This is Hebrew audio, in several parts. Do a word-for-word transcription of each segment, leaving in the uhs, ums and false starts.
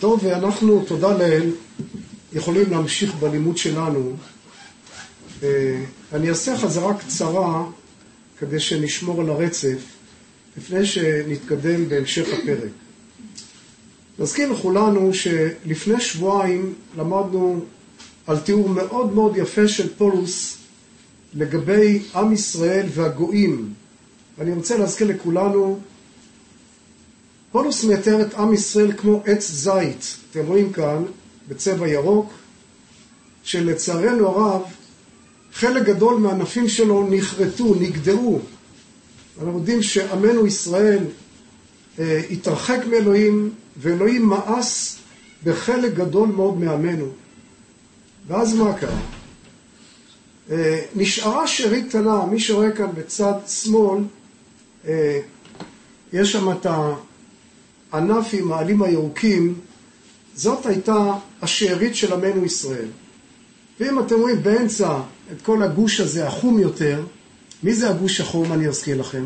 טוב, ואנחנו, תודה לאל, יכולים להמשיך בלימוד שלנו. אני אעשה חזרה קצרה כדי שנשמור על הרצף, לפני שנתקדם בהמשך הפרק. נזכיר לכולנו שלפני שבועיים למדנו על תיאור מאוד מאוד יפה של פולוס לגבי עם ישראל והגויים. אני רוצה להזכיר לכולנו, פולוס מתאר את עם ישראל כמו עץ זית. אתם רואים כאן בצבע ירוק, שלצערנו הרב חלק גדול מהענפים שלו נחרטו, נגדעו. אנחנו יודעים שעמנו ישראל אה, התרחק מאלוהים, ואלוהים מאס בחלק גדול מאוד מעמנו. ואז מה קרה? אה, נשארה שארית קטנה. מי שרואה כאן בצד שמאל, אה, יש שם את הענף עם העלים הירוקים. זאת הייתה השארית של עמנו ישראל. ואם אתם רואים באמצע את כל הגוש הזה, החום יותר, מי זה הגוש החום? אני אזכיר לכם.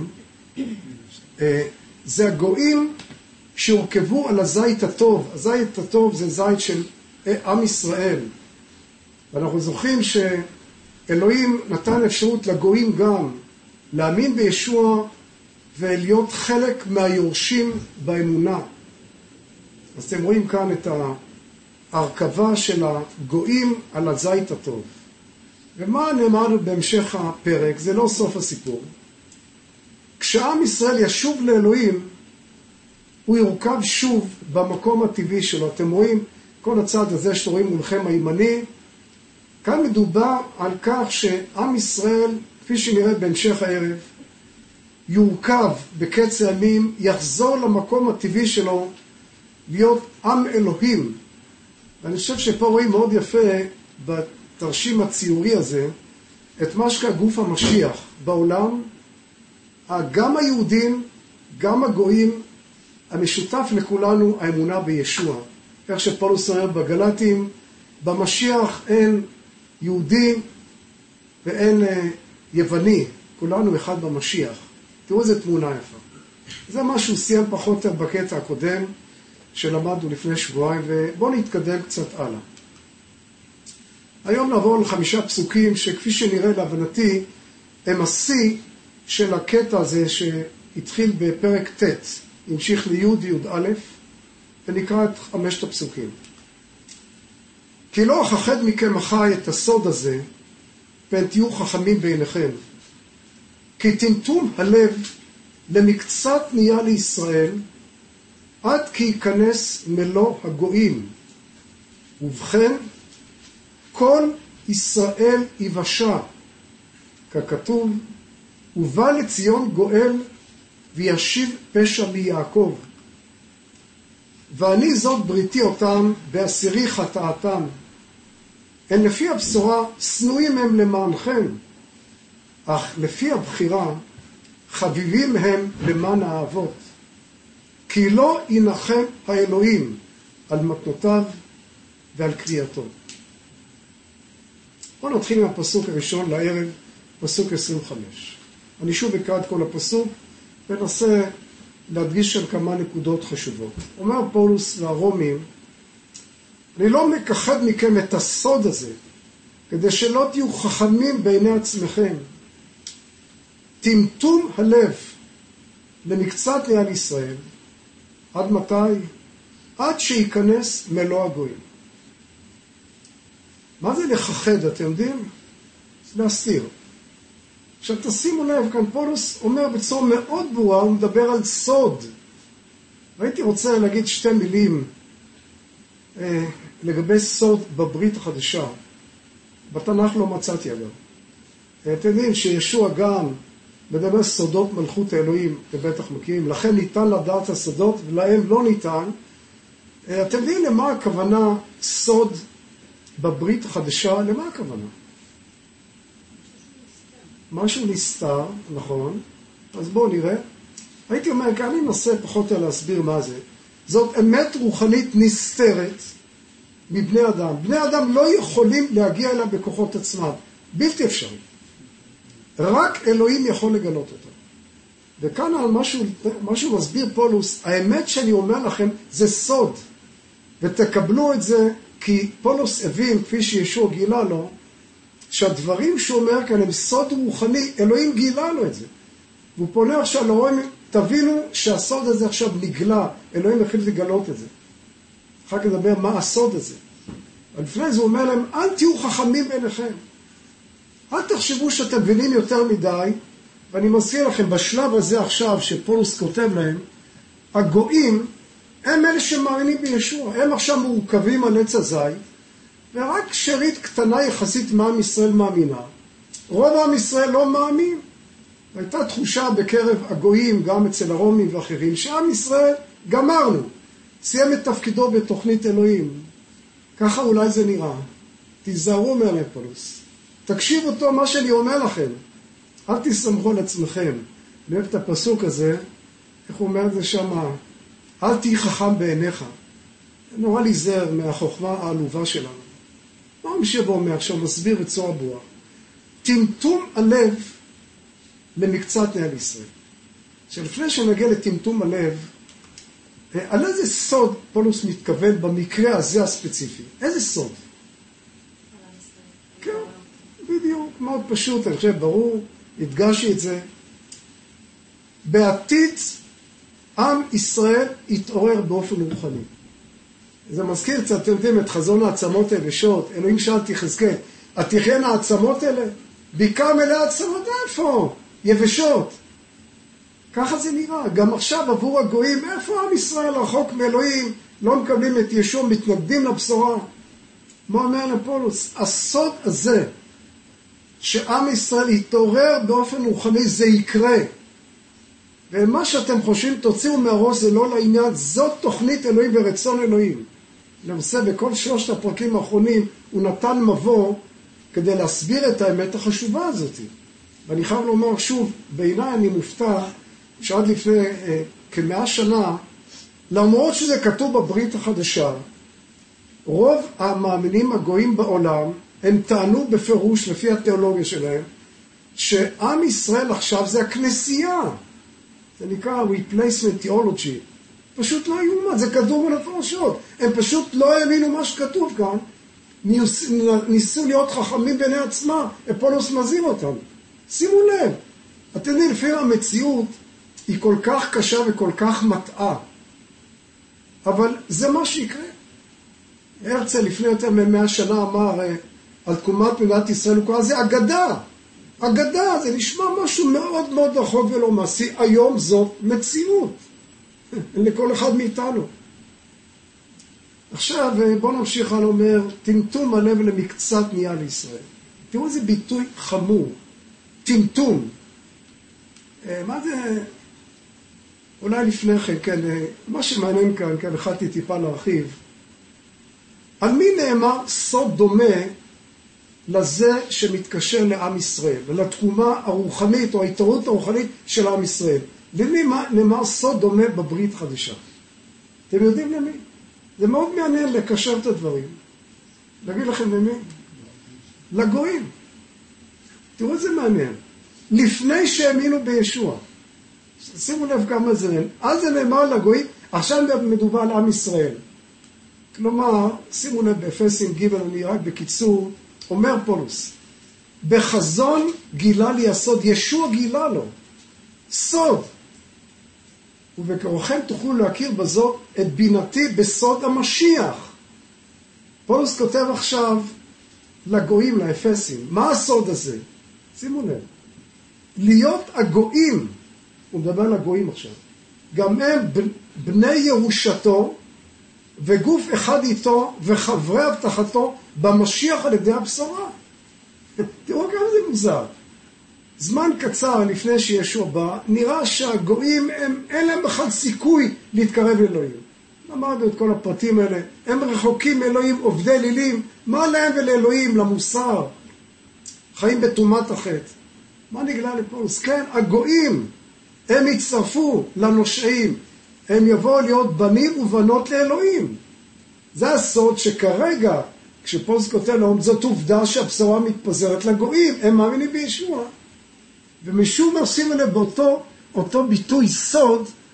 זה הגויים שהורכבו על הזית הטוב. הזית הטוב זה זית של עם ישראל. ואנחנו זוכרים שאלוהים נתן אפשרות לגויים גם להאמין בישוע ולהיות חלק מהיורשים באמונה. אז אתם רואים כאן את ההרכבה של הגויים על הזית הטוב. ומה נאמרנו בהמשך הפרק? זה לא סוף הסיפור. כשעם ישראל ישוב לאלוהים, הוא יורכב שוב במקום הטבעי שלו. אתם רואים, כל הצד הזה שאתם רואים מולכם הימני, כאן מדובר על כך שעם ישראל, כפי שנראה בהמשך הערב, יורכב בקץ הימים, יחזור למקום הטבעי שלו, להיות עם אלוהים. ואני חושב שפה רואים מאוד יפה בתרשים הציורי הזה את מה שקרה גוף המשיח בעולם. גם היהודים, גם הגויים, המשותף לכולנו האמונה בישוע. איך שפולוס אומר בגלטים, במשיח אין יהודי ואין יווני, כולנו אחד במשיח. תראו איזה תמונה יפה. זה מה שהוא סיים פחות או יותר בקטע הקודם שלמדנו לפני שבועיים, ובואו נתקדם קצת הלאה. היום נעבור לחמישה פסוקים שכפי שנראה להבנתי הם השיא של הקטע הזה שהתחיל בפרק ט', המשיך ליוד יוד א', ונקרא את חמשת הפסוקים. כי לא אכחד מכם אחי את הסוד הזה, פן תהיו חכמים בעיניכם. כי טמטום הלב למקצת נהיה לישראל, עד כי ייכנס מלוא הגויים. ובכן, כל ישראל יבשע, ככתוב, ובא לציון גואל וישיב פשע מיעקב. ואני זאת בריתי אותם בעשירי חטאתם. הן לפי הבשורה שנואים הם למענכם, אך לפי הבחירה חביבים הם למען האבות. כי לא ינחם האלוהים על מתנותיו ועל קריאתו. בואו נתחיל עם הפסוק הראשון לערב, פסוק עשרים וחמש. אני שוב אקרא את כל הפסוק ונסה להדגיש על כמה נקודות חשובות. אומר פולוס והרומים, אני לא מכחד מכם את הסוד הזה, כדי שלא תהיו חכמים בעיני עצמכם. טמטום הלב למקצת ליד ישראל, עד מתי? עד שייכנס מלוא הגויים. מה זה לכחד, אתם יודעים? זה להסתיר. עכשיו תשימו לב, כאן פולוס אומר בצורה מאוד ברורה, הוא מדבר על סוד. והייתי רוצה להגיד שתי מילים אה, לגבי סוד בברית החדשה. בתנ"ך לא מצאתי אגב. אתם יודעים שישוע גם מדבר סודות מלכות האלוהים, בבטח מכירים, לכן ניתן לדעת הסודות ולהם לא ניתן. אתם יודעים למה הכוונה סוד בברית החדשה? למה הכוונה? משהו נסתר, נכון. אז בואו נראה. הייתי אומר, כאן אני מנסה פחות או להסביר מה זה. זאת אמת רוחנית נסתרת מבני אדם. בני אדם לא יכולים להגיע אליה בכוחות עצמם. בלתי אפשרי. רק אלוהים יכול לגלות אותה. וכאן על משהו, משהו מסביר פולוס, האמת שאני אומר לכם זה סוד. ותקבלו את זה, כי פולס הבין, כפי שישוע גילה לו, שהדברים שהוא אומר כאן הם סוד רוחני, אלוהים גילה לו את זה. והוא פונה עכשיו לרואים, תבינו שהסוד הזה עכשיו נגלה, אלוהים החליט לגלות את זה. אחר כך נדבר מה הסוד הזה. אבל לפני זה הוא אומר להם, אל תהיו חכמים ביניכם. אל תחשבו שאתם מבינים יותר מדי, ואני מזכיר לכם, בשלב הזה עכשיו שפולס כותב להם, הגויים הם אלה שמאמינים בישוע, הם עכשיו מורכבים על עץ הזית, ורק שרית קטנה יחסית מעם ישראל מאמינה. רוב עם ישראל לא מאמין. והייתה תחושה בקרב הגויים, גם אצל הרומים ואחרים, שעם ישראל גמרנו, סיים את תפקידו בתוכנית אלוהים. ככה אולי זה נראה. תיזהרו אומר פולס. תקשיבו אותו מה שאני אומר לכם. אל תסמכו על עצמכם. אני אוהב את הפסוק הזה, איך הוא אומר את זה שם, אל תהי חכם בעיניך. נורא להיזהר מהחוכמה העלובה שלנו. מה הוא משב ואומר עכשיו, מסביר בצורה ברורה. טמטום הלב למקצת נעל ישראל. שלפני שנגיע לטמטום הלב, על איזה סוד פולס מתכוון במקרה הזה הספציפי? איזה סוד? כן, בדיוק, מאוד פשוט, אני חושב, ברור, הדגשתי את זה. בעתיד, עם ישראל יתעורר באופן רוחני. זה מזכיר קצת, אתם יודעים, את חזון העצמות היבשות. אלוהים שאל תחזקאל, התחיינה העצמות האלה? בעיקר מלא העצמות, איפה? יבשות. ככה זה נראה. גם עכשיו עבור הגויים, איפה עם ישראל רחוק מאלוהים, לא מקבלים את ישוע, מתנגדים לבשורה. מה אומר לפולס? הסוד הזה, שעם ישראל יתעורר באופן רוחני, זה יקרה. ומה שאתם חושבים, תוציאו מהראש, זה לא לעניין, זאת תוכנית אלוהים ורצון אלוהים. למעשה, בכל שלושת הפרקים האחרונים, הוא נתן מבוא כדי להסביר את האמת החשובה הזאת. ואני חייב לומר שוב, בעיניי אני מופתע, שעד לפני אה, כמאה שנה, למרות שזה כתוב בברית החדשה, רוב המאמינים הגויים בעולם, הם טענו בפירוש, לפי התיאולוגיה שלהם, שעם ישראל עכשיו זה הכנסייה. זה נקרא replacement theology. פשוט לא יאומן, זה כתוב במפורשות. הם פשוט לא האמינו מה שכתוב כאן, ניסו להיות חכמים בעיני עצמם, פולס מזהיר אותם. שימו לב, אתם יודעים, לפעמים המציאות היא כל כך קשה וכל כך מטעה. אבל זה מה שיקרה. הרצל לפני יותר ממאה שנה אמר על תקומת מדינת ישראל, הוא קרא זה אגדה. אגדה, זה נשמע משהו מאוד מאוד רחוק ולא מעשי. היום זאת מציאות. לכל אחד מאיתנו. עכשיו בואו נמשיך, אני אומר, טמטום הלב למקצת נהיה לישראל. תראו איזה ביטוי חמור. טמטום. מה זה? אולי לפני כן, כן, מה שמעניין כאן, כן, החלטתי טיפה להרחיב. על מי נאמר סוד דומה לזה שמתקשר לעם ישראל, ולתקומה הרוחנית או ההתעוררות הרוחנית של עם ישראל? למי נאמר סוד דומה בברית חדשה? אתם יודעים למי? זה מאוד מעניין לקשר את הדברים. להגיד לכם למי? לגויים. תראו איזה מעניין. לפני שהאמינו בישוע. שימו לב כמה זה. אז זה נאמר לגויים, עכשיו מדובר על עם ישראל. כלומר, שימו לב באפסים ג' אני רק בקיצור, אומר פולס, בחזון גילה לי הסוד, ישוע גילה לו, סוד. ובקרוכם תוכלו להכיר בזאת את בינתי בסוד המשיח. פולס כותב עכשיו לגויים, לאפסים, מה הסוד הזה? שימו לב, להיות הגויים, הוא מדבר על הגויים עכשיו, גם הם בני ירושתו, וגוף אחד איתו, וחברי הבטחתו, במשיח על ידי הבשורה. תראו כמה זה מוזר. זמן קצר לפני שישוע בא, נראה שהגויים הם, אין להם בכלל סיכוי להתקרב לאלוהים. למדנו את כל הפרטים האלה, הם רחוקים מאלוהים, עובדי אלילים, מה להם ולאלוהים, למוסר? חיים בתומת החטא. מה נגלה לפולס? כן, הגויים, הם יצטרפו לנושעים, הם יבואו להיות בנים ובנות לאלוהים. זה הסוד שכרגע, כשפולס כותב להם, זאת עובדה שהבשורה מתפזרת לגויים, הם מאמינים בישוע. ומשום מה עושים עליהם באותו אותו ביטוי סוד,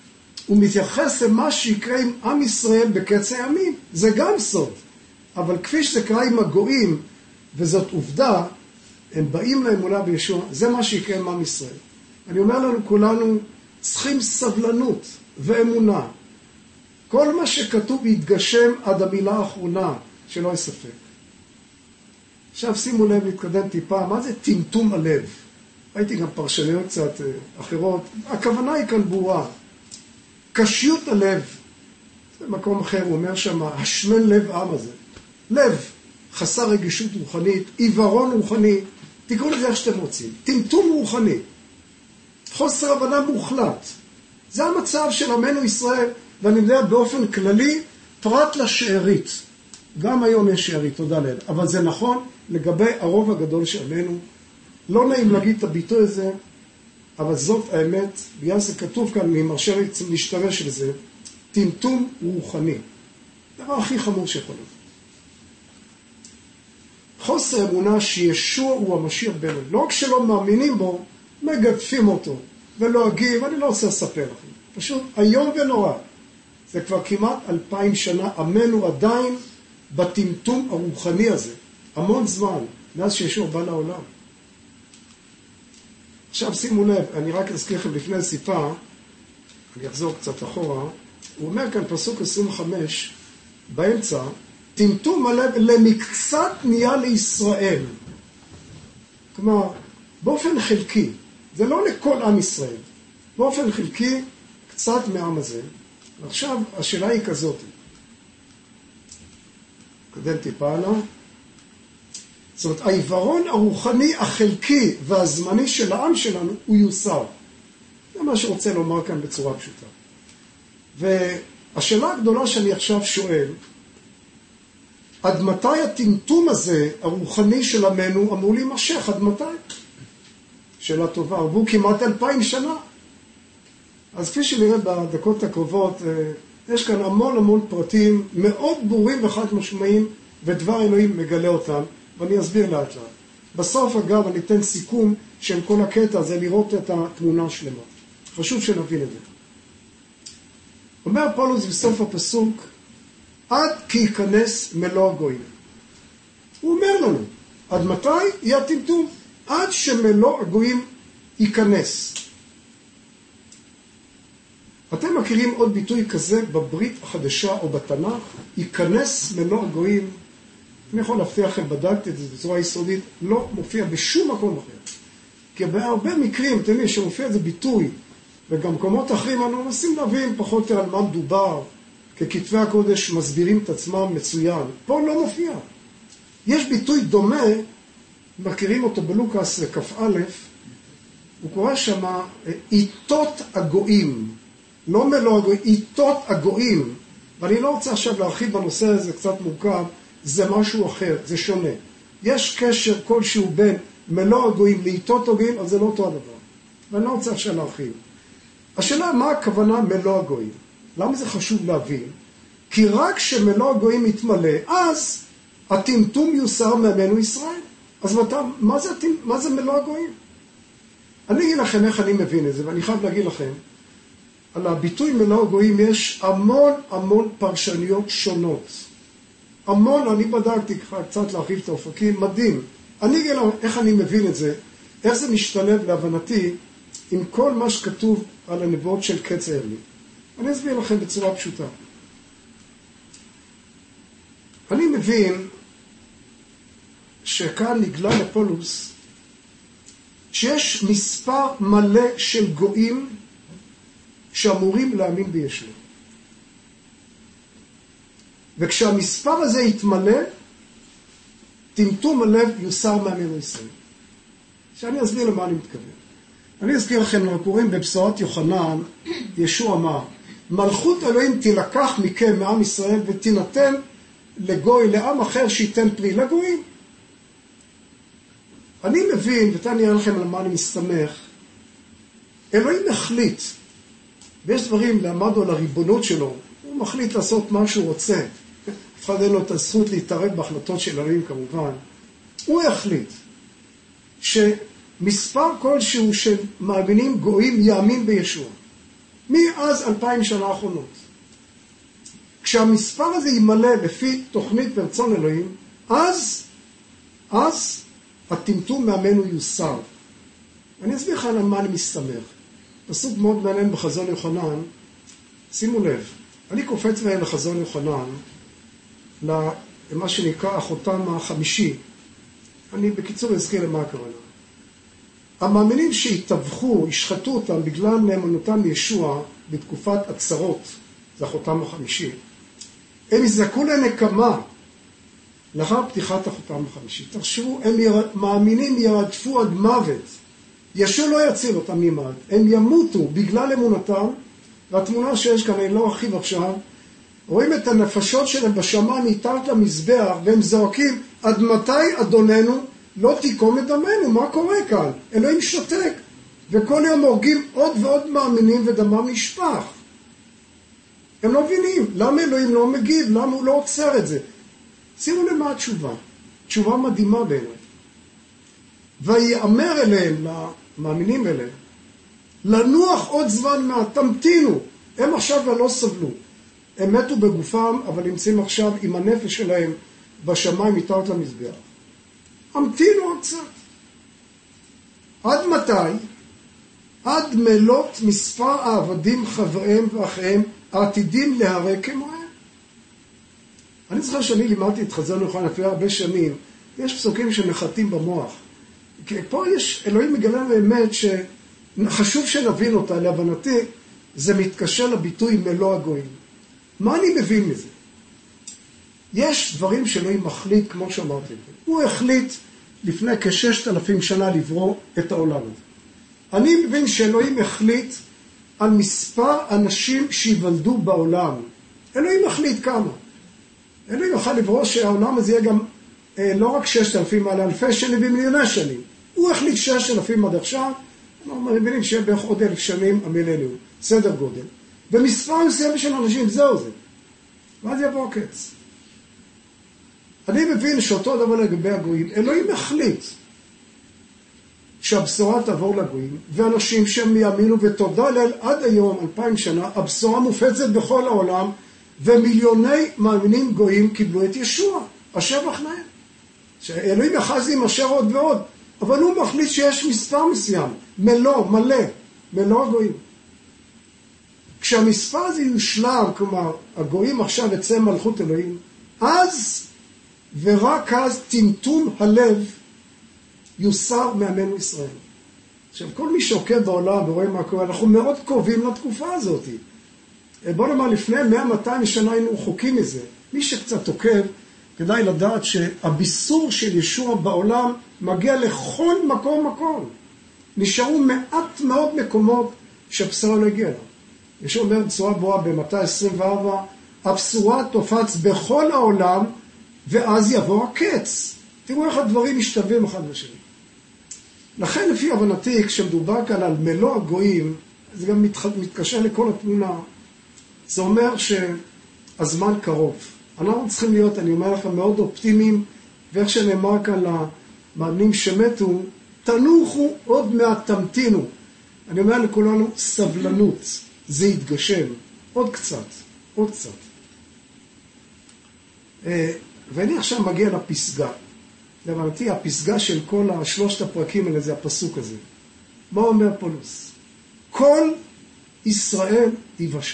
הוא מתייחס למה שיקרה עם עם ישראל בקץ הימים. זה גם סוד. אבל כפי שזה קרה עם הגויים, וזאת עובדה, הם באים לאמונה בישוע, זה מה שיקרה עם עם ישראל. אני אומר לנו, כולנו צריכים סבלנות ואמונה. כל מה שכתוב יתגשם עד המילה האחרונה, שלא יספק. עכשיו שימו לב, להתקדם טיפה, מה זה טמטום הלב? ראיתי גם פרשניות קצת אחרות. הכוונה היא כאן ברורה. קשיות הלב, זה מקום אחר, הוא אומר שם, השמן לב העם הזה. לב, חסר רגישות רוחנית, עיוורון רוחני, תקראו לזה איך שאתם רוצים. טמטום רוחני, חוסר הבנה מוחלט. זה המצב של עמנו ישראל, ואני יודע באופן כללי, פרט לשארית. גם היום יש שארית, תודה לאל. אבל זה נכון לגבי הרוב הגדול של עמנו. לא נעים להגיד את הביטוי הזה, אבל זאת האמת, בגלל זה כתוב כאן, אני מרשה לי להשתמש לזה, טמטום רוחני. דבר הכי חמור שיכול להיות. חוסר אמונה שישוע הוא המשיח בנו. לא רק שלא מאמינים בו, מגדפים אותו, ולועגים, אני לא רוצה לספר לכם. פשוט היום ונורא. זה כבר כמעט אלפיים שנה, עמנו עדיין בטמטום הרוחני הזה. המון זמן, מאז שישוע בא לעולם. עכשיו שימו לב, אני רק אזכיר לכם לפני סיפה, אני אחזור קצת אחורה, הוא אומר כאן פסוק עשרים וחמש, באמצע, טמטום הלב למקצת נהיה לישראל. כלומר, באופן חלקי, זה לא לכל עם ישראל, באופן חלקי, קצת מהעם הזה. עכשיו, השאלה היא כזאת. קדם טיפה הלאה. זאת אומרת, העיוורון הרוחני החלקי והזמני של העם שלנו הוא יוסר. זה מה שרוצה לומר כאן בצורה פשוטה. והשאלה הגדולה שאני עכשיו שואל, עד מתי הטמטום הזה, הרוחני של עמנו, אמור להימשך? עד מתי? שאלה טובה, עברו כמעט אלפיים שנה. אז כפי שנראה בדקות הקרובות, יש כאן המון המון פרטים מאוד ברורים וחד משמעיים, ודבר אלוהים מגלה אותם, ואני אסביר לאט לאט. בסוף אגב אני אתן סיכום של כל הקטע, זה לראות את התמונה השלמה. חשוב שנבין את זה. אומר פאולוס בסוף הפסוק, עד כי ייכנס מלוא הגויים. הוא אומר לנו, עד מתי יהיה הטמטום? עד שמלוא הגויים ייכנס. אתם מכירים עוד ביטוי כזה בברית החדשה או בתנ"ך? ייכנס מלוא הגויים. אני יכול להבטיח לכם, בדקתי את זה בצורה יסודית, לא מופיע בשום מקום אחר. כי בהרבה מקרים, אתם יודעים, שמופיע את זה ביטוי, וגם מקומות אחרים, אנחנו מנסים להבין פחות או יותר על מה מדובר, כי כתבי הקודש מסבירים את עצמם מצוין. פה לא מופיע. יש ביטוי דומה, מכירים אותו בלוקאס כ"א, הוא קורא שם, עיתות הגויים. לא מלוא הגויים, עיתות הגויים. ואני לא רוצה עכשיו להרחיב בנושא הזה, קצת מורכב, זה משהו אחר, זה שונה. יש קשר כלשהו בין מלוא הגויים לעיתות הגויים, אז זה לא אותו הדבר. ואני לא רוצה עכשיו להרחיב. השאלה, מה הכוונה מלוא הגויים? למה זה חשוב להבין? כי רק שמלוא הגויים מתמלא, אז הטמטום יוסר מעמנו ישראל. אז מה, מה, זה, מה זה מלוא הגויים? אני אגיד לכם איך אני מבין את זה, ואני חייב להגיד לכם, על הביטוי מלוא הגויים יש המון המון פרשניות שונות. המון, אני בדקתי קצת להרחיב את האופקים, מדהים. אני אגיד לכם איך אני מבין את זה, איך זה משתלב להבנתי עם כל מה שכתוב על הנבואות של קץ הימים. אני אסביר לכם בצורה פשוטה. אני מבין שכאן נגלה לפולוס שיש מספר מלא של גויים שאמורים להאמין בישוע. וכשהמספר הזה יתמלא, טמטום הלב יוסר מעמנו ישראל. שאני אסביר למה אני מתכוון. אני אזכיר לכם, אנחנו קוראים בבשורת יוחנן, ישוע אמר, מלכות אלוהים תילקח מכם מעם ישראל ותינתן לגוי, לעם אחר שייתן פרי לגויים. אני מבין, ותן נראה לכם על מה אני מסתמך, אלוהים החליט, ויש דברים לעמדו על הריבונות שלו, הוא מחליט לעשות מה שהוא רוצה, אף אחד אין לו את הזכות להתערב בהחלטות של אלוהים כמובן, הוא החליט שמספר כלשהו של מאמינים גויים יאמין בישוע. מאז אלפיים שנה האחרונות. כשהמספר הזה ימלא לפי תוכנית ורצון אלוהים, אז, אז הטמטום מעמנו יוסר. אני אסביר לך על מה אני מסתמך. פסוק מאוד מעניין בחזון יוחנן, שימו לב, אני קופץ מהם לחזון יוחנן, למה שנקרא החותם החמישי. אני בקיצור אזכיר למה הכוונה. המאמינים שהתווכחו, השחטו אותם בגלל נאמנותם לישוע בתקופת הצרות, זה החותם החמישי, הם יזעקו לנקמה לאחר פתיחת החותם החמישי. תחשבו, הם יר... מאמינים ירדפו עד מוות. ישוע לא יציל אותם ממוות. הם ימותו בגלל אמונתם, והתמונה שיש כאן, אני לא ארחיב עכשיו, רואים את הנפשות שלהם בשמיים מתחת למזבח, והם זועקים, עד מתי אדוננו לא תיקום את דמנו? מה קורה כאן? אלוהים שותק, וכל יום הורגים עוד ועוד מאמינים ודמם נשפך. הם לא מבינים, למה אלוהים לא מגיב? למה הוא לא עוצר את זה? שימו למה התשובה. תשובה מדהימה בעיניי. ויאמר אליהם, למאמינים אליהם, לנוח עוד זמן מעט, תמתינו. הם עכשיו לא סבלו. הם מתו בגופם, אבל נמצאים עכשיו עם הנפש שלהם בשמיים מתחת למזבח. המתינו עוד קצת. עד מתי? עד מלות מספר העבדים חבריהם ואחיהם העתידים להרג כמוהם. אני זוכר שאני לימדתי את חזון יוחנן לפני הרבה שנים, יש פסוקים שנחתים במוח. כי פה יש, אלוהים מגלה באמת שחשוב שנבין אותה, להבנתי, זה מתקשר לביטוי מלוא הגויים. מה אני מבין מזה? יש דברים שאלוהים מחליט, כמו שאמרתי. הוא החליט לפני כששת אלפים שנה לברוא את העולם הזה. אני מבין שאלוהים החליט על מספר אנשים שיוולדו בעולם. אלוהים החליט כמה. אלוהים יוכל לברוא שהעולם הזה יהיה גם אה, לא רק ששת אלפים, אלא אלפי שנים ומיליוני שנים. הוא החליט ששת אלפים עד עכשיו, אנחנו מבינים שיהיה בערך עוד אלף שנים המילניום, סדר גודל. ומספר מסוים של אנשים, זהו זה. ואז יבוא הקץ. אני מבין שאותו דבר לגבי הגויים, אלוהים החליט שהבשורה תעבור לגויים, ואנשים שהם יאמינו ותודה לאל עד היום, אלפיים שנה, הבשורה מופצת בכל העולם, ומיליוני מאמינים גויים קיבלו את ישוע, השבח להם. שאלוהים יחז עם אשר עוד ועוד, אבל הוא מחליט שיש מספר מסוים, מלוא, מלא, מלוא הגויים. כשהמספר הזה יושלם, כלומר, הגויים עכשיו יצא מלכות אלוהים, אז ורק אז טמטום הלב יוסר מעמנו ישראל. עכשיו, כל מי שעוקב בעולם ורואה מה קורה, אנחנו מאוד קרובים לתקופה הזאת. בוא נאמר, לפני מאה מאתיים שנה היינו רחוקים מזה. מי שקצת עוקב, כדאי לדעת שהביסור של ישוע בעולם מגיע לכל מקום מקום. נשארו מעט מאוד מקומות שהבשורה לא הגיעה לה. ישוע אומר בצורה ברורה ב-מאתיים עשרים וארבע, הבשורה תופץ בכל העולם, ואז יבוא הקץ. תראו איך הדברים משתווים אחד לשני. לכן לפי הבנתי, כשמדובר כאן על מלוא הגויים, זה גם מתקשר לכל התמונה. זה אומר שהזמן קרוב. אנחנו צריכים להיות, אני אומר לכם, מאוד אופטימיים, ואיך שנאמר כאן למאמינים שמתו, תנוחו עוד מעט, תמתינו. אני אומר לכולנו, סבלנות, זה יתגשם. עוד קצת, עוד קצת. ואני עכשיו מגיע לפסגה. להבנתי, הפסגה של כל השלושת הפרקים האלה זה הפסוק הזה. מה אומר פולס? כל ישראל יבשע.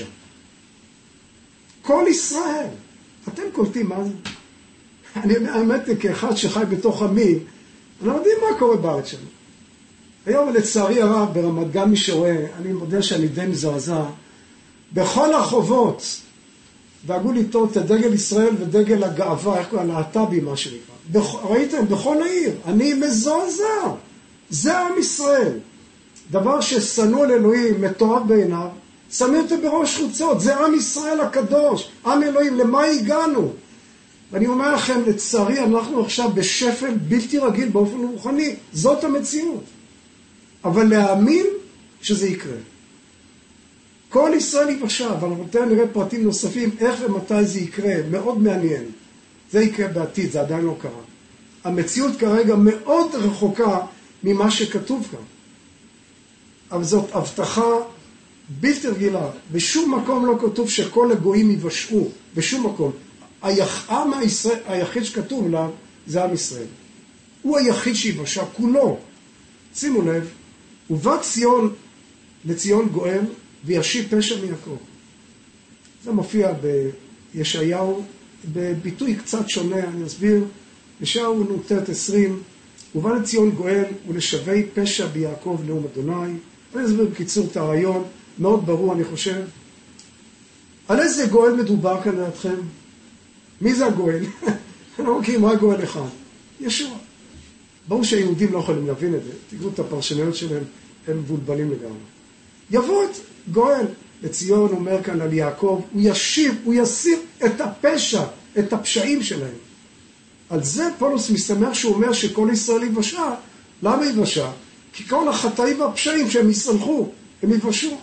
כל ישראל. אתם קולטים מה זה? אני האמת כאחד שחי בתוך עמי, אני לא יודעים מה קורה בארץ שלנו. היום לצערי הרב ברמת גן מי שרואה, אני מודה שאני די מזעזע, בכל הרחובות דאגו לטעות את דגל ישראל ודגל הגאווה, איך קוראים? להט"בי מה שנקרא. בכ... ראיתם? בכל העיר. אני מזועזע. זה עם ישראל. דבר ששנוא על אלוהים, מתועב בעיניו, שמים אותו בראש חוצות. זה עם ישראל הקדוש. עם אלוהים, למה הגענו? ואני אומר לכם, לצערי אנחנו עכשיו בשפל בלתי רגיל באופן רוחני. זאת המציאות. אבל להאמין שזה יקרה. כל ישראל יבשע, אבל אנחנו נראה פרטים נוספים, איך ומתי זה יקרה, מאוד מעניין. זה יקרה בעתיד, זה עדיין לא קרה. המציאות כרגע מאוד רחוקה ממה שכתוב כאן. אבל זאת הבטחה בלתי רגילה. בשום מקום לא כתוב שכל הגויים יבשעו, בשום מקום. העם הישראל, היחיד שכתוב עליו זה עם ישראל. הוא היחיד שיבשע כולו. שימו לב, ובא ציון לציון גואל וישיב פשע מיעקב. זה מופיע בישעיהו בביטוי קצת שונה, אני אסביר. ישעיהו נ"ט עשרים, ובא לציון גואל ולשווי פשע ביעקב נאום אדוני. אני אסביר בקיצור את הרעיון, מאוד ברור אני חושב. על איזה גואל מדובר כאן לדעתכם? מי זה הגואל? אני לא מכיר מה גואל אחד. ישוע. ברור שהיהודים לא יכולים להבין את זה. תראו את הפרשניות שלהם, הם מבולבלים לגמרי. יבוא את גואל לציון, אומר כאן על יעקב, הוא ישיב, הוא יסיר את הפשע, את הפשעים שלהם. על זה פולס מסתמך שהוא אומר שכל ישראל יבשע. למה יבשע? כי כל החטאים והפשעים שהם יסלחו, הם יבשעו.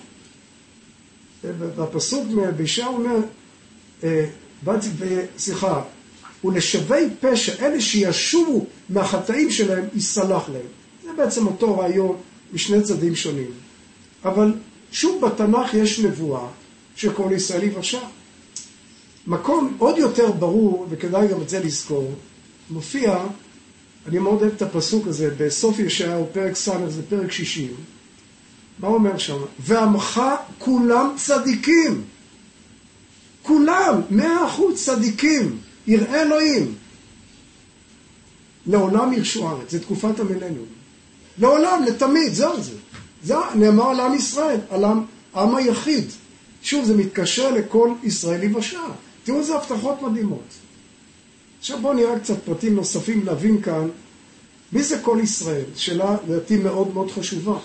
בפסוק בישעיהו אומר, סליחה, ולשווי פשע, אלה שישובו מהחטאים שלהם, יסלח להם. זה בעצם אותו רעיון משני צדדים שונים. אבל שוב בתנ"ך יש נבואה שכל ישראל יבשע. מקום עוד יותר ברור, וכדאי גם את זה לזכור, מופיע, אני מאוד אוהב את הפסוק הזה, בסוף ישעיהו, פרק ס' זה פרק שישים. מה אומר שם? ועמך כולם צדיקים. כולם, מאה אחוז צדיקים, יראי אלוהים. לעולם ירשו ארץ, זה תקופת המילניום. לעולם, לתמיד, זהו זה. זה נאמר על עם ישראל, על עם, עם היחיד. שוב, זה מתקשר לכל ישראלי בשעה. תראו איזה הבטחות מדהימות. עכשיו בואו נראה קצת פרטים נוספים להבין כאן, מי זה כל ישראל? שאלה לדעתי מאוד מאוד חשובה.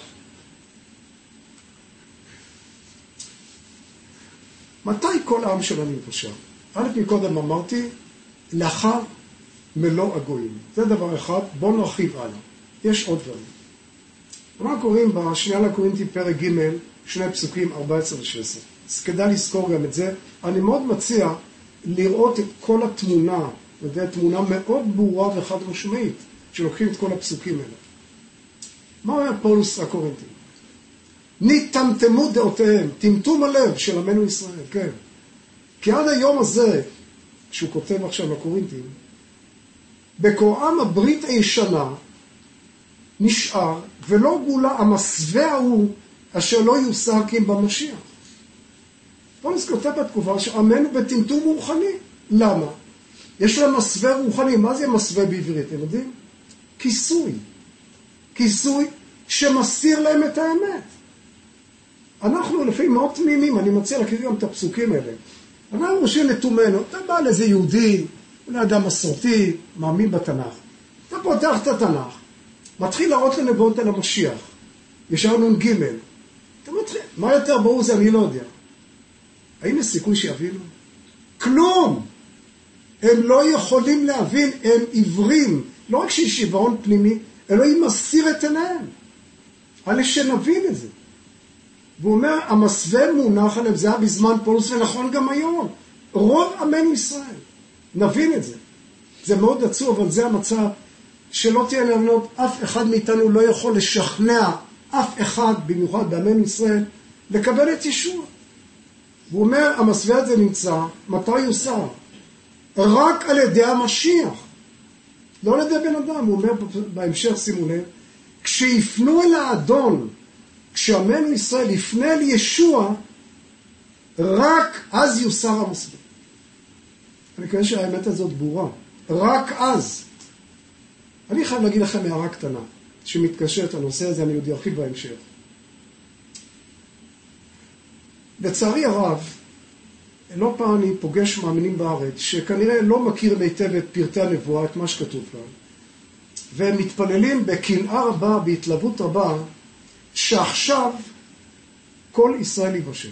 מתי כל העם שלנו יבשע? א' מקודם אמרתי, לאחר מלוא הגויים. זה דבר אחד, בואו נרחיב הלאה. יש עוד דברים. אנחנו קוראים בשנייה לקורינתים פרק ג' שני פסוקים ארבע עשרה ו-שש עשרה. אז כדאי לזכור גם את זה. אני מאוד מציע לראות את כל התמונה, וזו תמונה מאוד ברורה וחד משמעית, שלוקחים את כל הפסוקים האלה. מה אומר פולס לקורינתים? נטמטמו דעותיהם, טמטום הלב של עמנו ישראל, כן. כי עד היום הזה, שהוא כותב עכשיו לקורינתים, בקוראם הברית הישנה נשאר, ולא גולה המסווה הוא אשר לא יוסר כי אם במשיח. פולס כותב בתקופה שעמנו בטמטום רוחני. למה? יש להם מסווה רוחני. מה זה מסווה בעברית, אתם יודעים? כיסוי. כיסוי שמסתיר להם את האמת. אנחנו לפעמים מאוד תמימים, אני מציע להכיר גם את הפסוקים האלה. אנחנו חושבים לתומנו, אתה בא לאיזה יהודי, אולי אדם מסורתי, מאמין בתנ"ך. אתה פותח את התנ"ך, מתחיל להראות לנבואות על המשיח. ישר נ"ג. אתה מתחיל, מה יותר ברור זה אני לא יודע. האם יש סיכוי שיבינו? כלום! הם לא יכולים להבין, הם עיוורים. לא רק שיש עיוורון פנימי, אלוהים מסתיר את עיניהם. על שנבין את זה. והוא אומר, המסווה מונח עליהם, זה היה בזמן פולס ונכון גם היום. רוב עמנו ישראל. נבין את זה. זה מאוד עצוב, אבל זה המצב שלא תהיה להבנות, אף אחד מאיתנו לא יכול לשכנע אף אחד, במיוחד בעמנו ישראל, לקבל את ישוע. והוא אומר, המסווה הזה נמצא, מתי יוסר? רק על ידי המשיח. לא על ידי בן אדם, הוא אומר בהמשך, שימו לב, כשיפנו אל האדון, כשעמנו ישראל יפנה אל ישוע, רק אז יוסר המסווה. אני מקווה שהאמת הזאת ברורה. רק אז. אני חייב להגיד לכם הערה קטנה, שמתקשרת לנושא הזה, אני עוד ארחיב בהמשך. לצערי הרב, לא פעם אני פוגש מאמינים בארץ, שכנראה לא מכיר היטב את פרטי הנבואה, את מה שכתוב כאן, והם מתפללים בקנאה רבה, בהתלהבות רבה, שעכשיו כל ישראל יבשע.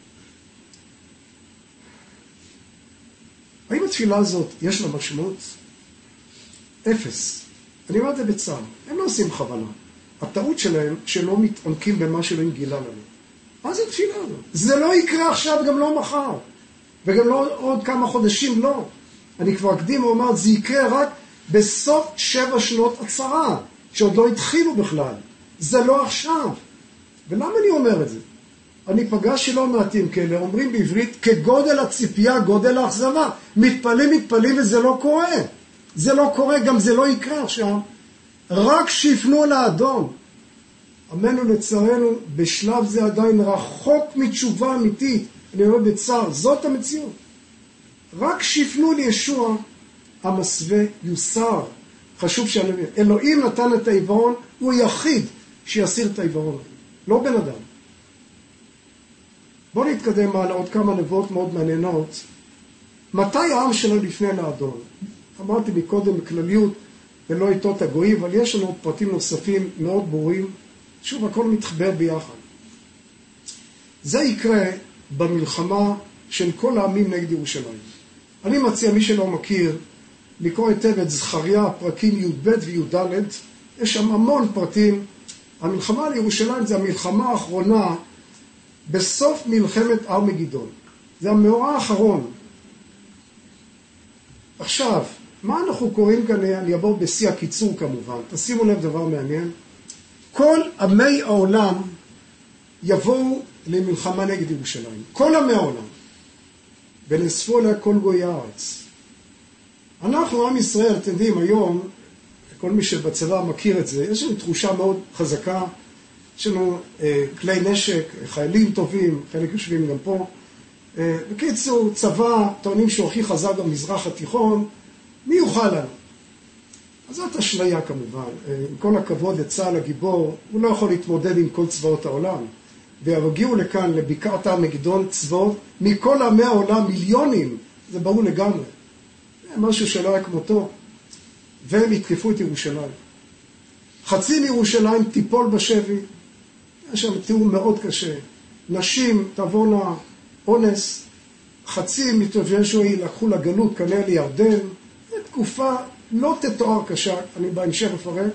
האם התפילה הזאת יש לה משמעות? אפס. אני אומר את זה בצער. הם לא עושים בכוונה. הטעות שלהם שלא מתעמקים במה שלהם גילה לנו. מה זה תפילה הזאת? זה לא יקרה עכשיו, גם לא מחר. וגם לא עוד כמה חודשים, לא. אני כבר אקדים ואומר, זה יקרה רק בסוף שבע שנות הצרה, שעוד לא התחילו בכלל. זה לא עכשיו. ולמה אני אומר את זה? אני פגשתי לא מעטים כאלה, אומרים בעברית, כגודל הציפייה, גודל האכזבה. מתפלים, מתפלים וזה לא קורה. זה לא קורה, גם זה לא יקרה עכשיו. רק שיפנו לאדון. עמנו לצערנו, בשלב זה עדיין רחוק מתשובה אמיתית. אני אומר בצער, זאת המציאות. רק שיפנו לישוע, המסווה יוסר. חשוב שאני... אלוהים נתן את העיוורון, הוא היחיד שיסיר את העיוורון. לא בן אדם. בואו נתקדם על עוד כמה נבואות מאוד מעניינות. מתי העם שלו לפני לאדון? אמרתי מקודם בכלליות, ולא איתו את הגויים, אבל יש לנו פרטים נוספים מאוד ברורים. שוב, הכל מתחבר ביחד. זה יקרה במלחמה של כל העמים נגד ירושלים. אני מציע, מי שלא מכיר, לקרוא היטב את זכריה, פרקים י' ב' וי' ד', יש שם המון פרטים. המלחמה על ירושלים זה המלחמה האחרונה בסוף מלחמת ארמגדון. זה המאורע האחרון. עכשיו, מה אנחנו קוראים כאן? אני אעבור בשיא הקיצור כמובן. תשימו לב דבר מעניין. כל עמי העולם יבואו למלחמה נגד ירושלים. כל עמי העולם. ונאספו עליה כל גויי הארץ. אנחנו, עם ישראל, אתם יודעים, היום, כל מי שבצבא מכיר את זה, יש לנו תחושה מאוד חזקה, יש לנו אה, כלי נשק, חיילים טובים, חלק יושבים גם פה. אה, בקיצור, צבא, טוענים שהוא הכי חזק במזרח התיכון, מי יוכל לנו? אז זאת אשליה כמובן. אה, עם כל הכבוד לצה"ל הגיבור, הוא לא יכול להתמודד עם כל צבאות העולם. והגיעו לכאן, לבקעת ארמגדון, צבאות מכל עמי העולם, מיליונים, זה ברור לגמרי. משהו שלא היה כמותו, והם התקפו את ירושלים. חצי מירושלים תיפול בשבי, יש שם תיאור מאוד קשה. נשים תעבורנה אונס, חצי מתושבי שועי לקחו לגלות כנראה לירדן, תקופה לא תתואר קשה, אני בהמשך אפרט.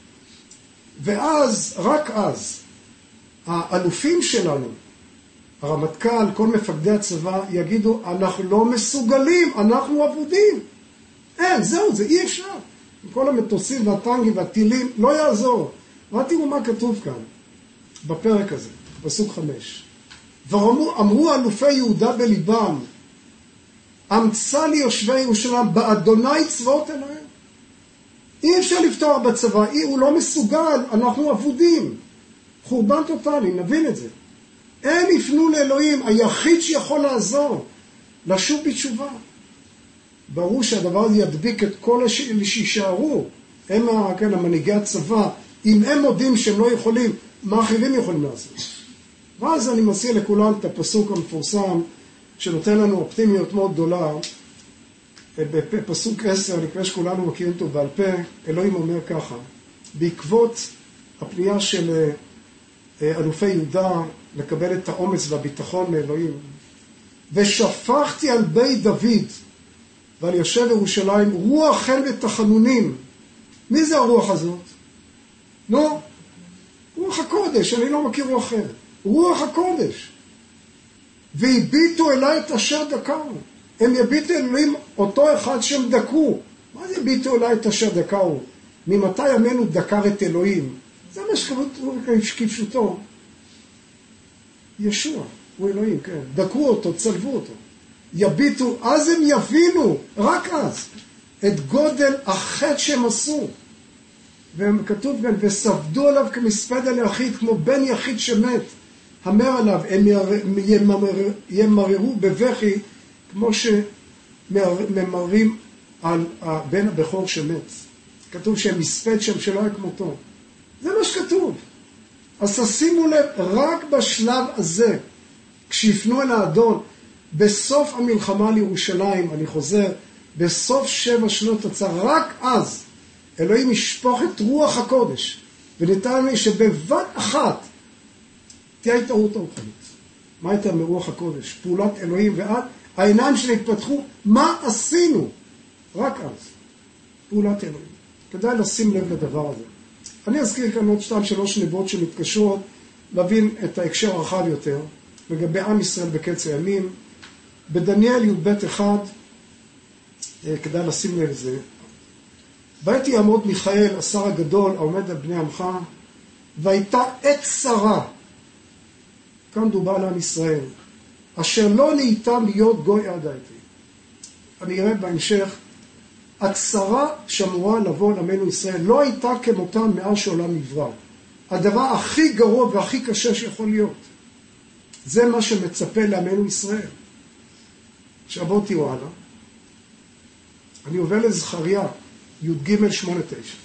ואז, רק אז, האלופים שלנו, הרמטכ"ל, כל מפקדי הצבא, יגידו, אנחנו לא מסוגלים, אנחנו עבודים. אין, זהו, זה אי אפשר. עם כל המטוסים והטנקים והטילים, לא יעזור. רק תראו מה כתוב כאן, בפרק הזה, פסוק חמש. ואמרו אלופי יהודה בליבם, אמצא לי יושבי ירושלים, באדוני צבאות אלוהים. אי אפשר לפתוח בצבא, אי, הוא לא מסוגל, אנחנו עבודים. חורבן טוטלי, נבין את זה. הם יפנו לאלוהים, היחיד שיכול לעזור, לשוב בתשובה. ברור שהדבר הזה ידביק את כל אלה שישארו, הם כן, המנהיגי הצבא, אם הם מודים שהם לא יכולים, מה אחרים יכולים לעשות? ואז אני מציע לכולם את הפסוק המפורסם, שנותן לנו אופטימיות מאוד גדולה, בפסוק עשר, אני מקווה שכולנו מכירים אותו בעל פה, אלוהים אומר ככה, בעקבות הפנייה של אלופי יהודה לקבל את האומץ והביטחון מאלוהים, ושפכתי על בית דוד ועל יושב ירושלים רוח חן ותחנונים. מי זה הרוח הזאת? נו, רוח הקודש, אני לא מכיר רוח אחר. רוח הקודש. והביטו אליי את אשר דקרו. הם יביטו אלוהים אותו אחד שהם דקרו. מה זה יביטו אליי את אשר דקרו? ממתי ימינו דקר את אלוהים? זה מה שכפשוטו. ישוע, הוא אלוהים, כן. דקרו אותו, צלבו אותו. יביטו, אז הם יבינו, רק אז, את גודל החטא שהם עשו. והם כתוב גם, וספדו עליו כמספד על יחיד, כמו בן יחיד שמת. המר עליו, הם ימרר, ימררו בבכי, כמו שממרים על הבן הבכור שמת. כתוב שהם מספד שם שלא היה כמותו. זה מה שכתוב. אז תשימו לב, רק בשלב הזה, כשיפנו אל האדון, בסוף המלחמה לירושלים, אני חוזר, בסוף שבע שנות הצער, רק אז, אלוהים ישפוך את רוח הקודש, וניתן לי שבבת אחת, תהיה התעוררות הרוחנית. מה הייתה מרוח הקודש? פעולת אלוהים ועד, העיניים שלי התפתחו, מה עשינו? רק אז, פעולת אלוהים. כדאי לשים לב לדבר הזה. אני אזכיר כאן עוד שתיים שלוש נבואות שמתקשרות, להבין את ההקשר הרחב יותר, לגבי עם ישראל בקץ הימים. בדניאל י"ב אחד, כדאי לשים לב לזה, בעת יעמוד מיכאל, השר הגדול, העומד על בני עמך, והייתה עת צרה. כאן דובר לעם ישראל, אשר לא נהייתה להיות גוי עד הייתי. אני אראה בהמשך, הצרה שאמורה לבוא לעמנו ישראל לא הייתה כמותם מאז שעולם נברא. הדבר הכי גרוע והכי קשה שיכול להיות. זה מה שמצפה לעמנו ישראל. עכשיו בואו תראו הלאה. אני עובר לזכריה, י"ג שמונה תשע.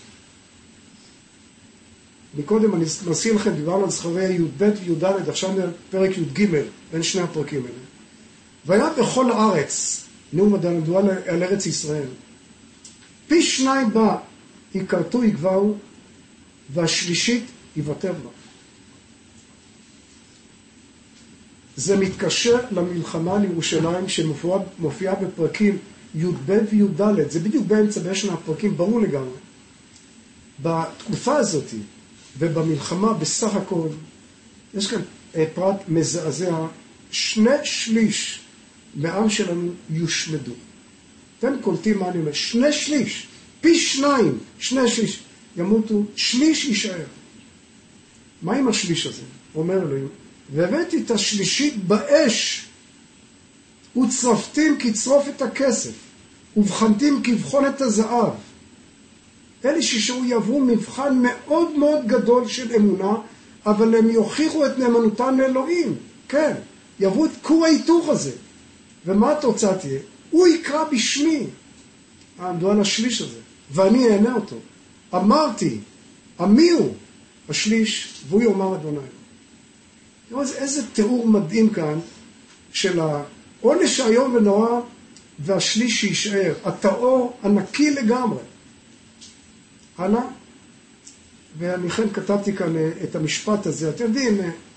מקודם אני מזכיר לכם, דיברנו על זכריה י"ב וי"ד, עכשיו פרק י"ג, בין שני הפרקים האלה. והיה בכל הארץ, נאום הדנדואל על ארץ ישראל, פי שניים בה יכרתו יגברו, והשלישית יוותר בה. זה מתקשר למלחמה לירושלים שמופיעה בפרקים י"ב וי"ד, זה בדיוק באמצע באשנה הפרקים, ברור לגמרי. בתקופה הזאת ובמלחמה בסך הכל, יש כאן פרט מזעזע, שני שליש מהעם שלנו יושמדו. אתם קולטים מה אני אומר? שני שליש, פי שניים, שני שליש ימותו, שליש יישאר. מה עם השליש הזה? אומר אלוהים, והבאתי את השלישית באש, וצרפתים כצרוף את הכסף, ובחנתים כבחון את הזהב. אלה שישארו יעברו מבחן מאוד מאוד גדול של אמונה, אבל הם יוכיחו את נאמנותם לאלוהים. כן, יעברו את כור ההיתוך הזה. ומה התוצאה תהיה? הוא יקרא בשמי. עמדו על השליש הזה, ואני אענה אותו. אמרתי, עמי הוא השליש, והוא יאמר אדוני. תראו איזה תיאור מדהים כאן של העונש היום ונורא והשליש שישאר, התאור הנקי לגמרי. הלאה, ואני כן כתבתי כאן את המשפט הזה. אתם יודעים,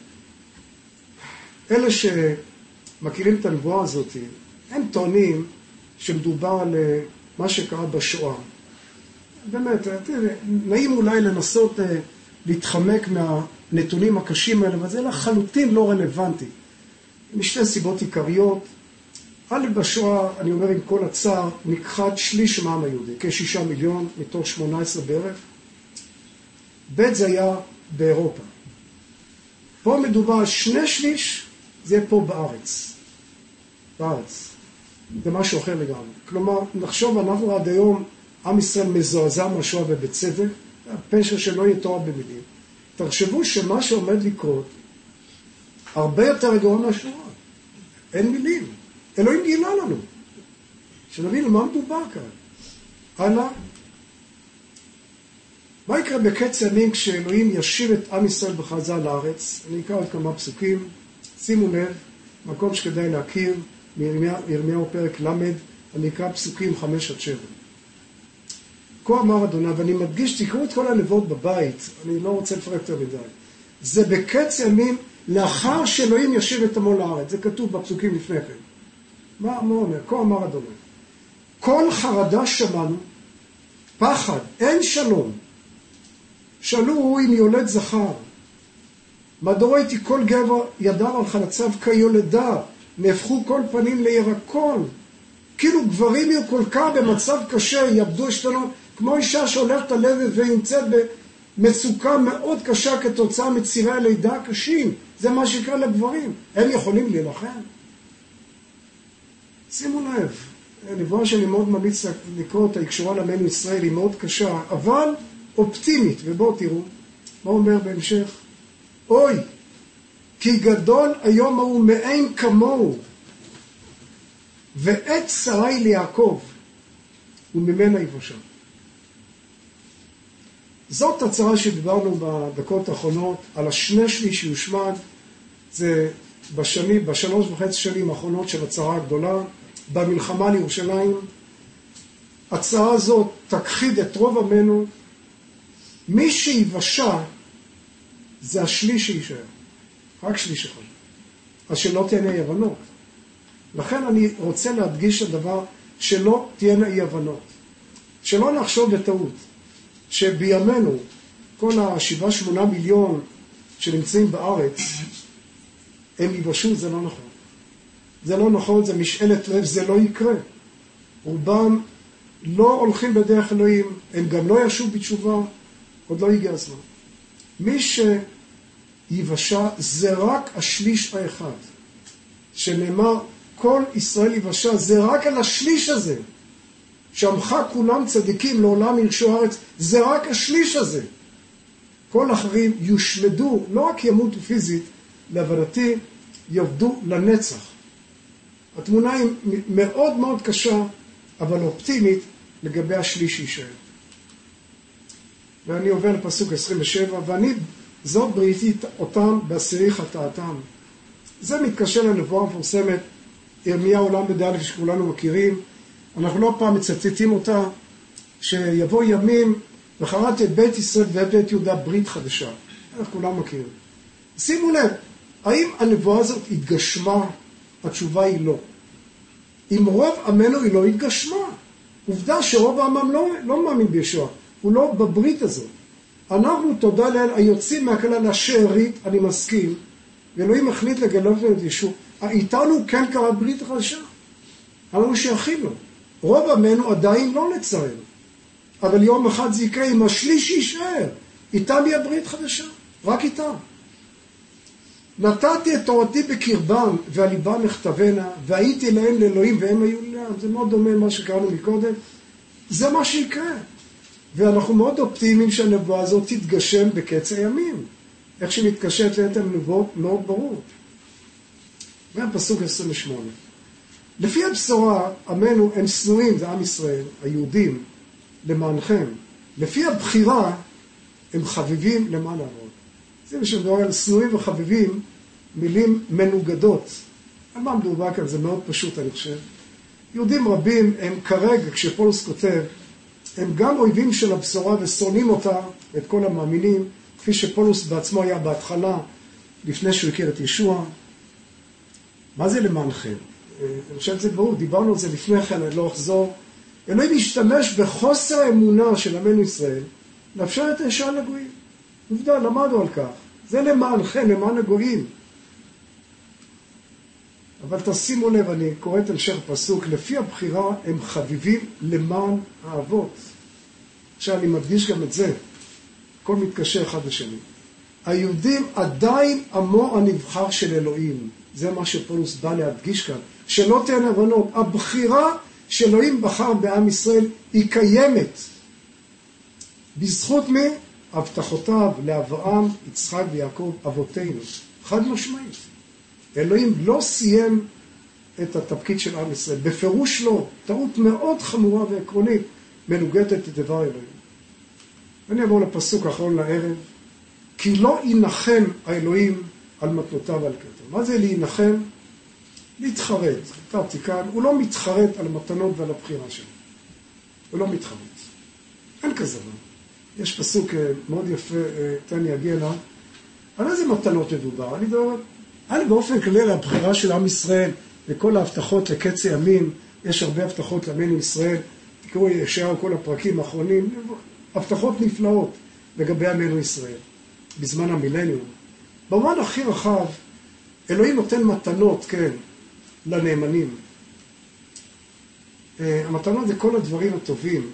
אלה שמכירים את הנבואה הזאת, הם טוענים שמדובר על מה שקרה בשואה. באמת, נעים אולי לנסות להתחמק מהנתונים הקשים האלה, אבל זה לחלוטין לא רלוונטי. משתי סיבות עיקריות. א', בשואה, אני אומר עם כל הצער, נכחד שליש מהעם היהודי, כשישה מיליון מתוך שמונה עשרה בערך. ב', זה היה באירופה. פה מדובר על שני שליש, זה יהיה פה בארץ. בארץ. זה משהו אחר לגמרי. כלומר, נחשוב, אנחנו עד היום, עם ישראל מזועזע מהשואה ובצדק, הפשע שלא יהיה תורה במילים. תחשבו שמה שעומד לקרות, הרבה יותר גרוע מהשואה. אין מילים. אלוהים גילה לנו. שנבין מה מדובר כאן. הלאה. מה יקרה בקץ ימים כשאלוהים ישיב את עם ישראל בחזרה לארץ? אני אקרא עוד כמה פסוקים. שימו לב, מקום שכדאי להכיר, מירמיהו פרק למד, אני אקרא פסוקים חמש עד שבע. כה אמר אדוני, ואני מדגיש, תקראו את כל הנבואות בבית, אני לא רוצה לפרק יותר מדי. זה בקץ ימים לאחר שאלוהים ישיב את עמו לארץ. זה כתוב בפסוקים לפני כן. מה, מה אומר? כה אמר אדוני. כל חרדה שמענו, פחד, אין שלום. שאלו הוא אם יולד זכר. מדוע הייתי כל גבר ידיו על חלציו כיולדה, נהפכו כל פנים לירקון. כאילו גברים יהיו כל כך במצב קשה, יאבדו השתנות, כמו אישה שהולכת ללדת ונמצאת במצוקה מאוד קשה כתוצאה מצירי הלידה הקשים. זה מה שיקרה לגברים. הם יכולים להילחם. שימו לב, הנבואה שאני מאוד ממליץ לקרוא אותה, היא קשורה לעמנו ישראל, היא מאוד קשה, אבל אופטימית. ובואו תראו, מה אומר בהמשך? אוי, כי גדול היום ההוא מאין כמוהו, ועת שרי ליעקב, וממנה יבושה. זאת הצרה שדיברנו בדקות האחרונות, על השני שליש שיושמד, זה בשנים, בשלוש וחצי שנים האחרונות של הצרה הגדולה, במלחמה לירושלים. הצרה הזאת תכחיד את רוב עמנו. מי שיבשה זה השליש שישאר, רק שליש אחד. אז שלא תהיינה אי הבנות. לכן אני רוצה להדגיש הדבר שלא תהיינה אי הבנות. שלא נחשוב בטעות שבימינו כל השבעה שמונה מיליון שנמצאים בארץ הם יבשו, זה לא נכון. זה לא נכון, זה משאלת לב, זה לא יקרה. רובם לא הולכים בדרך אלוהים, הם גם לא ישוב בתשובה, עוד לא הגיע הזמן. מי יבשה זה רק השליש האחד. שנאמר, כל ישראל יבשה זה רק על השליש הזה. שעמך כולם צדיקים לעולם ירשו הארץ, זה רק השליש הזה. כל האחרים יושמדו, לא רק ימותו פיזית, להבנתי יעבדו לנצח. התמונה היא מאוד מאוד קשה, אבל אופטימית לגבי השליש יישאר. ואני עובר לפסוק עשרים ושבע, ואני זאת בריתי אותם בעשירי חטאתם. זה מתקשר לנבואה המפורסמת, ירמיהו עולם בד' שכולנו מכירים. אנחנו לא פעם מצטטים אותה, שיבוא ימים וחרתי את בית ישראל ואת בית יהודה ברית חדשה. אנחנו כולם מכירים. שימו לב, האם הנבואה הזאת התגשמה? התשובה היא לא. אם רוב עמנו היא לא התגשמה. עובדה שרוב העמם לא, לא מאמין בישוע. הוא לא בברית הזאת. אנחנו, תודה לאל, היוצאים מהכלל השארית, אני מסכים, ואלוהים החליט לגלות את ישוע. איתנו כן קרה ברית חדשה. אנחנו שייכים לו. רוב עמנו עדיין לא לצערנו. אבל יום אחד זה יקרה עם השליש יישאר. איתם היא הברית חדשה. רק איתם. נתתי את תורתי בקרבם, והליבה נכתבנה, והייתי להם לאלוהים, והם היו להם. זה מאוד דומה למה שקראנו מקודם. זה מה שיקרה. ואנחנו מאוד אופטימיים שהנבואה הזאת תתגשם בקץ הימים. איך שמתקשרת ליתר נבואות מאוד ברור. והפסוק עשרים ושמונה. לפי הבשורה, עמנו הם שנואים, זה עם ישראל, היהודים, למענכם. לפי הבחירה, הם חביבים למען העבוד. זה מה שמדבר על שנואים וחביבים, מילים מנוגדות. על מה מדובר כאן? זה מאוד פשוט, אני חושב. יהודים רבים הם כרגע, כשפולס כותב, הם גם אויבים של הבשורה ושונאים אותה, את כל המאמינים, כפי שפולוס בעצמו היה בהתחלה, לפני שהוא הכיר את ישוע. מה זה למענכם? אני חושב שזה ברור, דיברנו על זה לפני כן, אני לא אחזור. אלוהים משתמש בחוסר האמונה של עמנו ישראל, לאפשר את הישר לגויים. עובדה, למדנו על כך. זה למענכם, למען הגויים. אבל תשימו לב, אני קורא את המשך פסוק, לפי הבחירה הם חביבים למען האבות. עכשיו אני מדגיש גם את זה, הכל מתקשר אחד לשני. היהודים עדיין עמו הנבחר של אלוהים. זה מה שפולוס בא להדגיש כאן. שלא תהיינה הבנות, הבחירה שאלוהים בחר בעם ישראל היא קיימת. בזכות מי? הבטחותיו לאברהם, יצחק ויעקב אבותינו. חד משמעית. אלוהים לא סיים את התפקיד של עם ישראל. בפירוש לא. טעות מאוד חמורה ועקרונית מנוגדת לדבר אלוהים. אני אעבור לפסוק האחרון לערב. כי לא ינחם האלוהים על מתנותיו ועל קטע. מה זה להינחם? להתחרט. כתבתי כאן, הוא לא מתחרט על המתנות ועל הבחירה שלו. הוא לא מתחרט. אין כזה דבר. יש פסוק מאוד יפה, תן לי אגיע לה. על איזה מתנות מדובר? אני דובר, אני באופן כללי על הבחירה של עם ישראל וכל ההבטחות לקץ הימים, יש הרבה הבטחות לעמנו ישראל, תקראו ישר כל הפרקים האחרונים, הבטחות נפלאות לגבי עמנו ישראל, בזמן המילניום. במובן הכי רחב, אלוהים נותן מתנות, כן, לנאמנים. המתנות זה כל הדברים הטובים.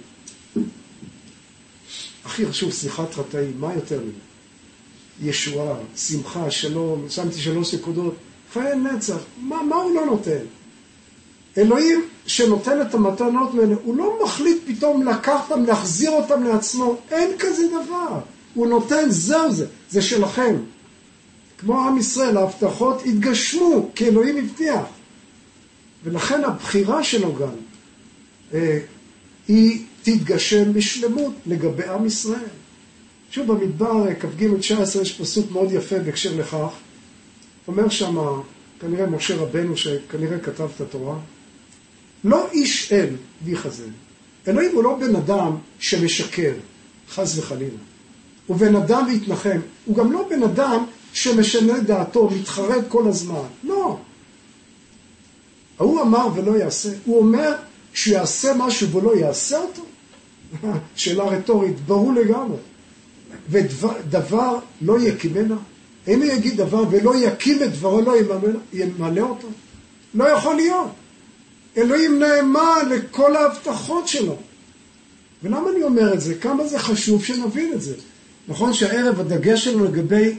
הכי חשוב, שיחת חטאים, מה יותר מזה? ישועה, שמחה, שלום, שמתי שלוש נקודות, חיי נצח, מה, מה הוא לא נותן? אלוהים שנותן את המתנות האלה, הוא לא מחליט פתאום לקח אותם, להחזיר אותם לעצמו, אין כזה דבר. הוא נותן, זהו זה, זה שלכם. כמו עם ישראל, ההבטחות התגשמו, כי אלוהים הבטיח. ולכן הבחירה שלו גם, אה, היא תתגשם בשלמות לגבי עם ישראל. שוב במדבר, כ"ג תשע עשרה, יש פסוק מאוד יפה בהקשר לכך. אומר שם, כנראה משה רבנו, שכנראה כתב את התורה, לא איש אל ויחזל. אלוהים הוא לא בן אדם שמשקר, חס וחלילה. הוא בן אדם והתנחם. הוא גם לא בן אדם שמשנה דעתו, מתחרט כל הזמן. לא. הוא אמר ולא יעשה. הוא אומר שיעשה משהו ולא יעשה אותו. שאלה רטורית, ברור לגמרי. ודבר לא יקימנה. אם הוא יגיד דבר ולא יקים את דברו, לא ימלא אותו. לא יכול להיות. אלוהים נאמן לכל ההבטחות שלו. ולמה אני אומר את זה? כמה זה חשוב שנבין את זה. נכון שהערב הדגש שלנו לגבי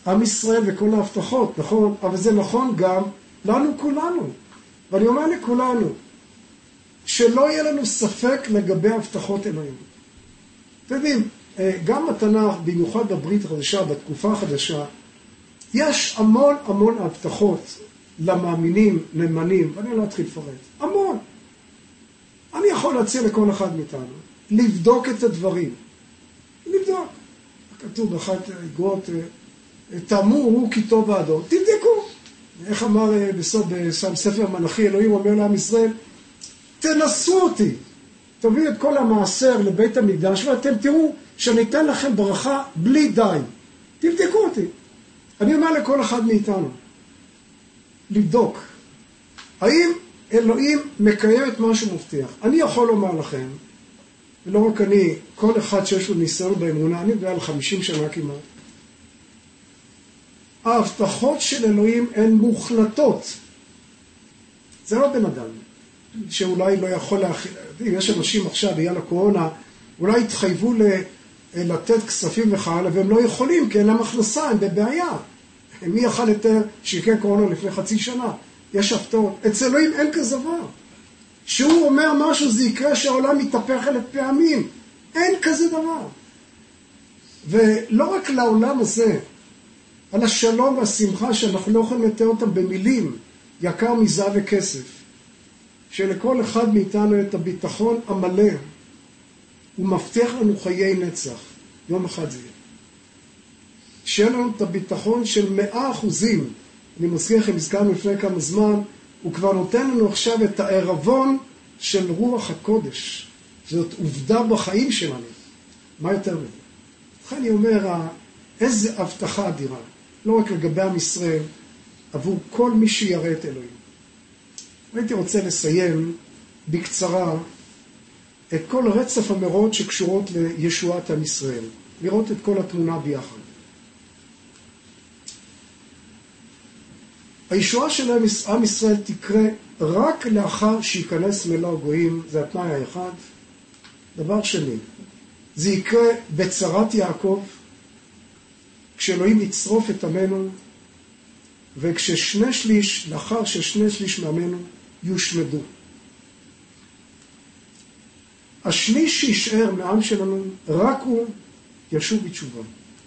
עם ישראל וכל ההבטחות, נכון? אבל זה נכון גם לנו כולנו. ואני אומר לכולנו, שלא יהיה לנו ספק לגבי הבטחות אלוהים. אתם יודעים, גם בתנ"ך, במיוחד בברית החדשה, בתקופה החדשה, יש המון המון הבטחות למאמינים, נאמנים, ואני לא אתחיל לפרט. המון. אני יכול להציע לכל אחד מאיתנו, לבדוק את הדברים. לבדוק. כתוב באחת האגרות, תאמרו הוא כי טוב האדון. תבדקו. איך אמר בסוף בספר מלאכי, אלוהים אומר לעם ישראל, תנסו אותי. תביאו את כל המעשר לבית המקדש, ואתם תראו שאני אתן לכם ברכה בלי די. תבדקו אותי. אני אומר לכל אחד מאיתנו, לבדוק. האם אלוהים מקיים את מה שהוא מבטיח? אני יכול לומר לכם, ולא רק אני, כל אחד שיש לו ניסיון באמונה, אני יודע על חמישים שנה כמעט, ההבטחות של אלוהים הן מוחלטות. זה לא בן אדם, שאולי לא יכול להכיל. יש אנשים עכשיו, בגלל הקורונה, אולי התחייבו לתת כספים וחלה, והם לא יכולים, כי אין להם הכנסה, הם בבעיה. מי יכל יותר שיקרה קורונה לפני חצי שנה? יש הפתעות. אצל אלוהים אין כזה דבר. שהוא אומר משהו, זה יקרה שהעולם מתהפך אלף פעמים. אין כזה דבר. ולא רק לעולם הזה, על השלום והשמחה שאנחנו לא יכולים לתאר אותם במילים, יקר מזהב וכסף, שלכל אחד מאיתנו את הביטחון המלא, הוא מבטיח לנו חיי נצח. יום אחד זה יהיה. שיהיה לנו את הביטחון של מאה אחוזים. אני מזכיר לכם, הזכרנו לפני כמה זמן, הוא כבר נותן לנו עכשיו את הערבון של רוח הקודש. זאת עובדה בחיים שלנו. מה יותר מזה? לכן אני אומר, איזה הבטחה אדירה. לא רק לגבי עם ישראל, עבור כל מי שירא את אלוהים. הייתי רוצה לסיים בקצרה את כל רצף המאורעות שקשורות לישועת עם ישראל. לראות את כל התמונה ביחד. הישועה של עם ישראל תקרה רק לאחר שיכנס מלוא הגויים, זה התנאי האחד. דבר שני, זה יקרה בצרת יעקב, כשאלוהים יצרוף את עמנו, וכששני שליש, לאחר ששני שליש מעמנו יושמדו. השליש שישאר מעם שלנו, רק הוא ישוב בתשובה.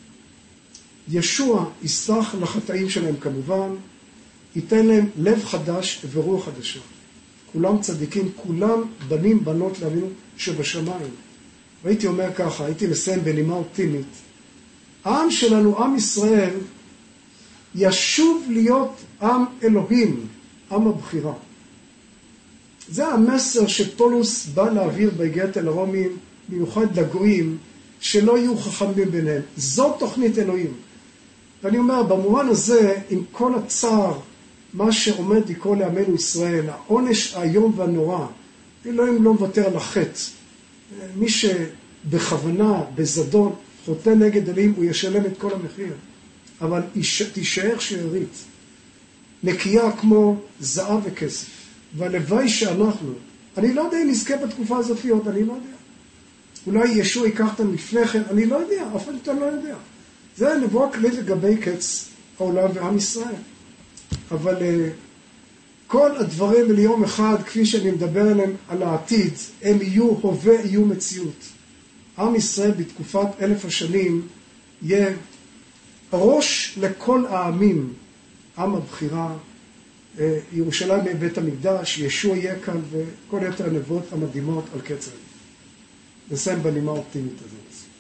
ישוע יסלח לחטאים שלהם כמובן, ייתן להם לב חדש ורוח חדשה. כולם צדיקים, כולם בנים בנות לאבינו שבשמיים. והייתי אומר ככה, הייתי מסיים בנימה אופטימית. העם שלנו, עם ישראל, ישוב להיות עם אלוהים, עם הבחירה. זה המסר שפולוס בא להעביר בהגיעת אל הרומים, במיוחד לגויים, שלא יהיו חכמים ביניהם. זו תוכנית אלוהים. ואני אומר, במובן הזה, עם כל הצער, מה שעומד לקרוא לעמנו ישראל, העונש היום והנורא, אלוהים לא מוותר על החטא. מי שבכוונה, בזדון, חוטא נגד אלוהים, הוא ישלם את כל המחיר. אבל תישאר שארית, נקייה כמו זהב וכסף. והלוואי שאנחנו, אני לא יודע אם נזכה בתקופה הזאת להיות, אני לא יודע. אולי ישוע ייקח אותנו לפני כן, אני לא יודע, אף אחד אתה לא יודע. זה הנבואה כללית לגבי קץ העולם ועם ישראל. אבל uh, כל הדברים ליום אחד, כפי שאני מדבר עליהם על העתיד, הם יהיו הווה, יהיו מציאות. עם ישראל בתקופת אלף השנים יהיה ראש לכל העמים, עם הבחירה, uh, ירושלים בבית המקדש, ישוע יהיה כאן, וכל יתר הנבואות המדהימות על קץ העולם. נסיים בנימה האופטימית הזאת.